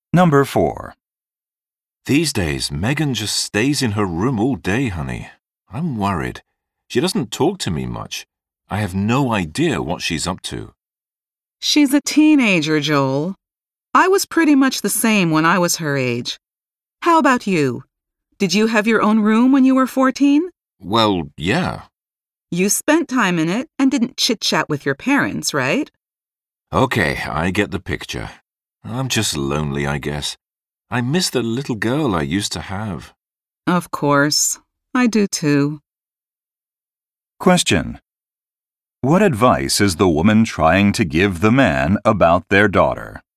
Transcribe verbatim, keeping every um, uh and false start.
Number four. These days, Megan just stays in her room all day, honey. I'm worried. She doesn't talk to me much. I have no idea what she's up to. She's a teenager, Joel. I was pretty much the same when I was her age. How about you? Did you have your own room when you were fourteen? Well, yeah. You spent time in it and didn't chit-chat with your parents, right? Okay, I get the picture. I'm just lonely, I guess. I miss the little girl I used to have. Of course. I do too. Question. What advice is the woman trying to give the man about their daughter?